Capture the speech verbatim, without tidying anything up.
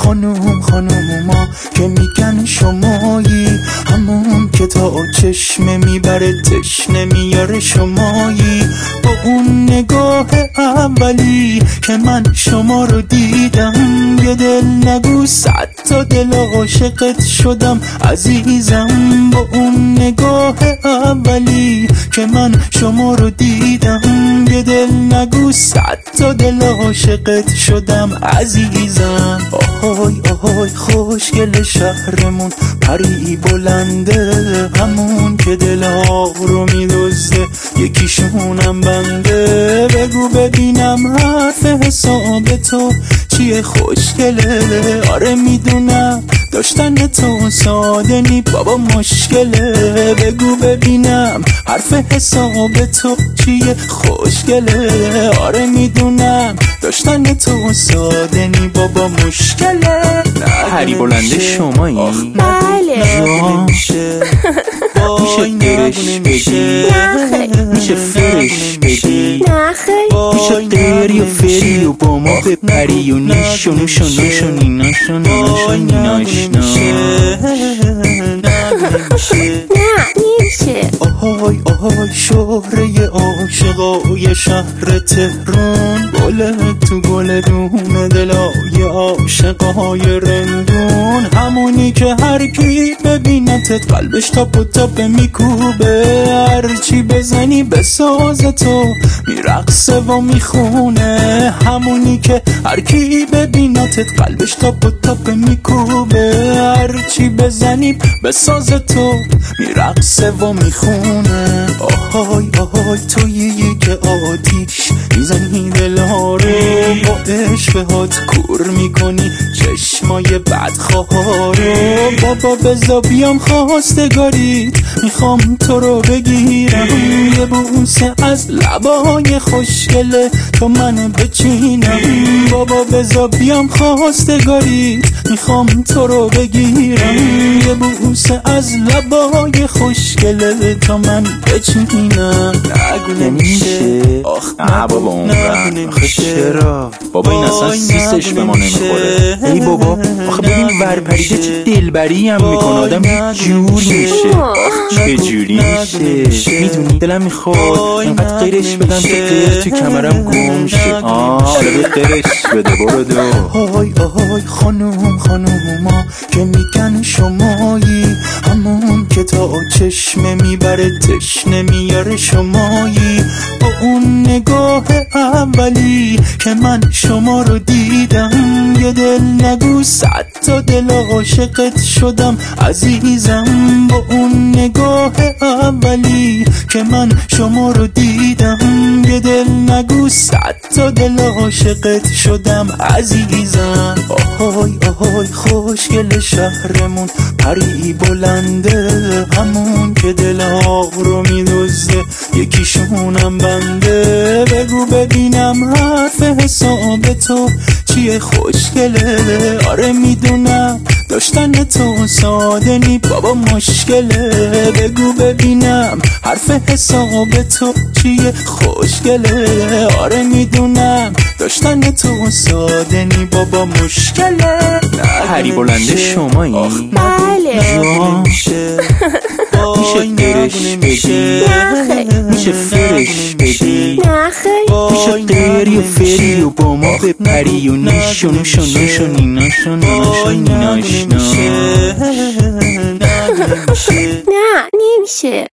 خانوم خانوم ما که میگن شمایی، همون که تا چشمه میبره تشنه میاره شمایی. با اون نگاه اولی که من شما رو دیدم، یه دل نگو صد تا دل عاشقت شدم عزیزم. با اون نگاه اولی که من شما رو دیدم، یه دل نگو صد تا دل عاشقت شدم عزیزم. آهای آهای خوشگل شهرمون پری بلنده، همون که دل ها رو میدزده یکیشونم بنده. بگو ببینم حرف حساب تو چیه خوشگله، آره میدونم داشتن تو ساده نی بابا مشکله. بگو ببینم حرف حساب تو چیه خوشگله، آره میدونم داشتن تو ساده نی بابا مشکله. پری بلنده شمایی؟ بله. میشه قیرش بدی؟ میشه فرش بدی؟ میشه قیری و فری و با ما بپری و نشو نشو نشو نشو نشو نمیشه. آهای آهای شهره عاشقای شهر تهران، گل تو گل دونه دلای عاشقای رندون، همونی که هر کی ببینتت قلبش تاپ و تاپ میکوبه، هرچی بزنی به ساز تو میرقصه و میخونه، همونی که هر کی ببینتت قلبش تاپ و تاپ میکوبه، هرچی بزنی به ساز تو میرقصه و میخونه. آهای آهای تویی که آتیش میزنی دلها رو، با عشقهات کور میکنی چشمای بدخواه رو. بابا بزا بیام خواستگاریت، میخوام تو رو بگیرم، یه بوسه از لبای خوشگله تو منو بچینم. بابا بزا بیام خواستگاریت، میخوام تو رو بگیرم، یه بوسه از لبای خوشگله تو من بچینم. نگو نمیشه، آخ نه بابا عمرم، آخه چرا بابا این اصلا سیستش به ما نمیخوره. ای بابا آخه ببین ورپریده چه دلبری هم میکنه، آدم یه جور میشه. چه جوری میشه میدونی؟ دلم میخواد اینقدر قیرش بدم که قیر تو کمرم گم شه. آه حالا به قیرش بده برو دو. آهای آهای خانوم خانوم ما که میگن شمایی، همون که تا چشمه میبره تشنه میاره شمایی. با اون نگاه اولی که من شما رو دیدم، یه دل نگو صد تا دل عاشقت شدم عزیزم. با اون نگاه اولی که من شما رو دیدم، یه دل نگو صد تا دل عاشقت شدم عزیزم. آهای آهای خوشگل شهرمون پری بلنده، همون که دل ها رو میدزده یکیشونم بنده. بگو ببینم حرف حساب تو چیه خوشگله، آره میدونم داشتن تو ساده نی بابا مشکله. بگو ببینم حرف حساب تو چیه خوشگله، آره میدونم داشتن تو ساده نی بابا مشکله. پری بلنده شمایی؟ بله. میشه قیرش بدی؟ میشه فرش بدی؟ میشه قیری و فری و با ما بپری و نشو نشو نشو نشو نشو نه نمیشه.